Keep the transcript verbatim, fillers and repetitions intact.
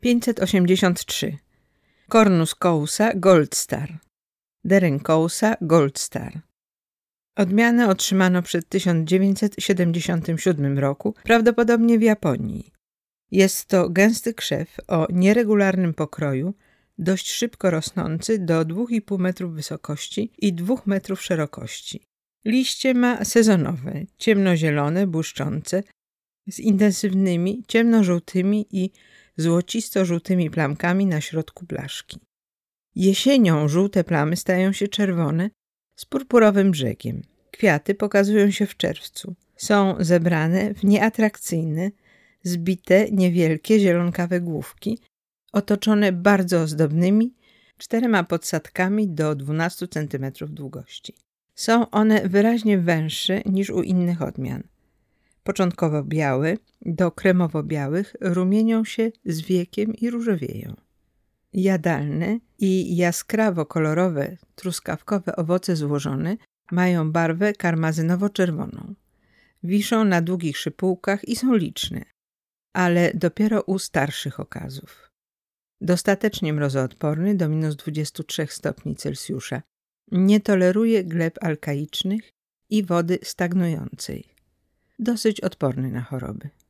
pięćset osiemdziesiąt trzy. Cornus Cousa Gold Star. Derenkousa Gold Star. Odmianę otrzymano przed tysiąc dziewięćset siedemdziesiątym siódmym roku, prawdopodobnie w Japonii. Jest to gęsty krzew o nieregularnym pokroju, dość szybko rosnący do dwóch i pół metrów wysokości i dwóch metrów szerokości. Liście ma sezonowe, ciemnozielone, błyszczące, z intensywnymi, ciemnożółtymi i złocisto-żółtymi plamkami na środku blaszki. Jesienią żółte plamy stają się czerwone z purpurowym brzegiem. Kwiaty pokazują się w czerwcu. Są zebrane w nieatrakcyjne, zbite, niewielkie, zielonkawe główki, otoczone bardzo ozdobnymi, czterema podsadkami do dwunastu centymetrów długości. Są one wyraźnie węższe niż u innych odmian. Początkowo białe, do kremowo-białych rumienią się z wiekiem i różowieją. Jadalne i jaskrawo-kolorowe, truskawkowe owoce złożone mają barwę karmazynowo-czerwoną. Wiszą na długich szypułkach i są liczne, ale dopiero u starszych okazów. Dostatecznie mrozoodporny do minus dwudziestu trzech stopni Celsjusza. Nie toleruje gleb alkaicznych i wody stagnującej. Dosyć odporny na choroby.